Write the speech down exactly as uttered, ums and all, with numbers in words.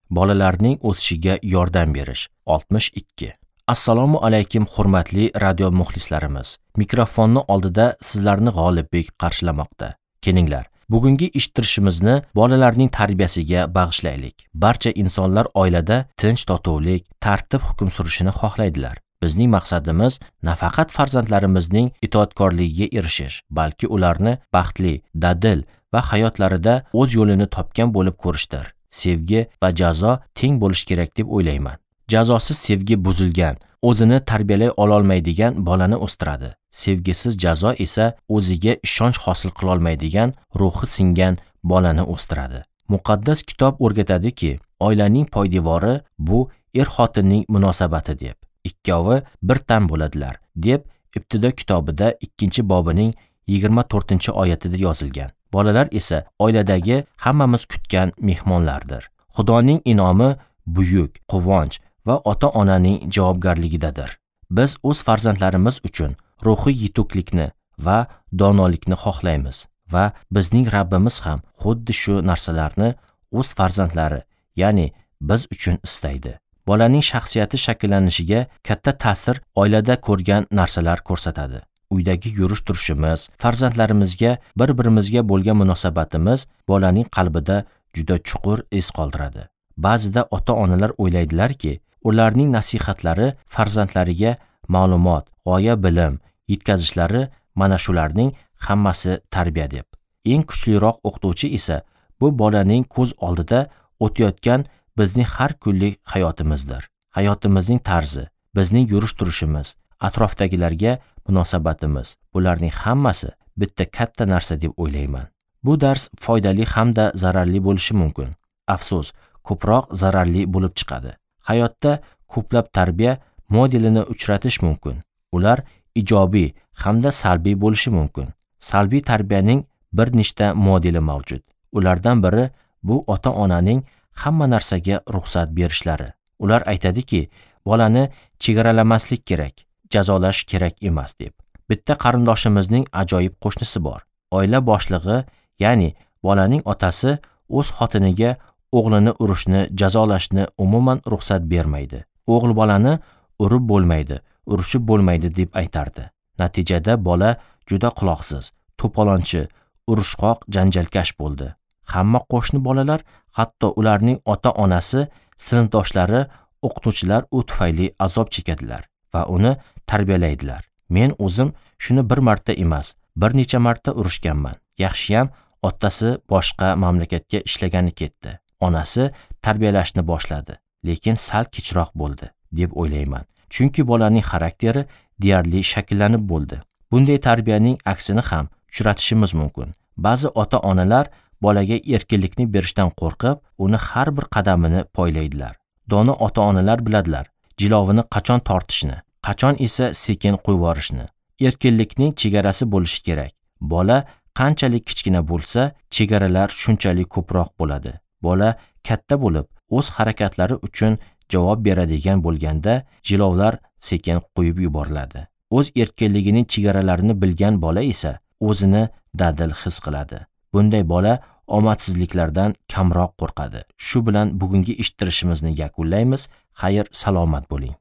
Bolalarning o'sishiga yordam berish. oltmish ikki. Assalomu alaykum hurmatli radio muxlislarimiz. Mikrofonni oldida sizlarni G'olibbek qarshilamoqda. Kelinglar, bugungi eshittirishimizni bolalarning tarbiyasiga bag'ishlaylik. Barcha insonlar oilada tinch, totuvlik, tartib hukm surishini xohlaydilar. Bizning maqsadimiz nafaqat farzandlarimizning itoatkorligiga erishish, balki ularni baxtli, dadil va hayotlarida o'z yo'lini topgan bo'lib ko'rishdir. Sevgi va jazo teng bo'lish kerak deb o'ylayman. Jazosiz sevgi buzilgan, o'zini tarbiyalay ololmaydigan bolani o'stiradi. Sevgisiz jazo esa o'ziga ishonch hosil qila olmaydigan, ruhi singan bolani o'stiradi. Muqaddas kitob o'rgatadiki, oilaning poydevori bu er-xotinning munosabati deb. Ikkovi bir tan bo'ladilar deb Ibtido kitobida ikkinchi bobining yigirma to'rtinchi oyatida yozilgan. Bolalar esa oiladagi hammamiz kutgan mehmonlardir. Xudoning in'omi buyuk, quvonch va ota-onaning javobgarligidadir. Biz o'z farzandlarimiz uchun ruhiy yetuklikni va donolikni xohlaymiz va bizning Rabbimiz ham xuddi shu narsalarni o'z farzandlari, ya'ni biz uchun istaydi. Bolaning shaxsiyati shakllanishiga katta ta'sir oilada ko'rgan narsalar ko'rsatadi. Uydagi yurish-turishimiz, farzandlarimizga bir-birimizga bo'lgan munosabatimiz bolaning qalbida juda chuqur iz qoldiradi. Ba'zida ota-onalar o'ylaydilarki, ularning nasihatlari farzandlariga ma'lumot, g'oya bilim yetkazishlari mana shularning hammasi tarbiya deb. Eng kuchliroq o'qituvchi esa bu bolaning ko'z oldida o'tayotgan bizning har kunlik hayotimizdir. Hayotimizning tarzi, bizning yurish-turishimiz, atrofdagilarga munosabatimiz, bularning hammasi bitta katta narsa deb o'ylayman. Bu dars foydali hamda zararli bo'lishi mumkin. Afsus, ko'proq zararli bo'lib chiqadi. Hayotda ko'plab tarbiya modelini uchratish mumkin. Ular ijobiy hamda salbiy bo'lishi mumkin. Salbiy tarbiyaning bir nechta modeli mavjud. Ulardan biri bu ota-onaning hamma narsaga ruxsat berishlari. Ular aytadiki, bolani chegaralamaslik kerak, jazolash kerak emas deb. Bitta qarindoshimizning ajoyib qo'shnisi bor. Oila boshlig'i, ya'ni bolaning otasi o'z xotiniga o'g'lini urishni, jazolashni umuman ruxsat bermaydi. O'g'il bolani urib bo'lmaydi, urishib bo'lmaydi deb aytardi. Natijada bola juda quloqsiz, to'polonchi, urushqoq, janjalkash bo'ldi. Hamma qo'shni bolalar, hatto ularning ota-onasi, sinfdoshlari, o'qituvchilar u tufayli azob chekadilar va uni tarbiyalaydilar. Men o'zim shuni bir marta emas, bir necha marta urishganman. Yaxshiyam otasi boshqa mamlakatga ishlagani ketdi. Onasi tarbiyalashni boshladi, lekin sal kechroq bo'ldi deb o'ylayman. Chunki bolaning xarakteri deyarli shakllanib bo'ldi. Bunday tarbiyaning aksini ham uchratishimiz mumkin. Ba'zi ota-onalar bolaga erkinlikni berishdan qo'rqib, uni har bir qadamini poylaydilar. Dono ota-onalar biladilar, jilovini qachon tortishni, qachon esa sekin qo'yib yuborishni. Erkinlikning chegarasi bo'lishi kerak. Bola qanchalik kichkina bo'lsa, chegaralar shunchalik ko'proq bo'ladi. Bola katta bo'lib, o'z harakatlari uchun javob beradigan bo'lganda, jilovlar sekin qo'yib yuboriladi. O'z erkinligining chegaralarini bilgan bola esa o'zini dadil his qiladi. Bunday bola omadsizliklardan kamroq qo'rqadi. Shu bilan bugungi eshittirishimizni yakunlaymiz. Xayr, salomat bo'ling.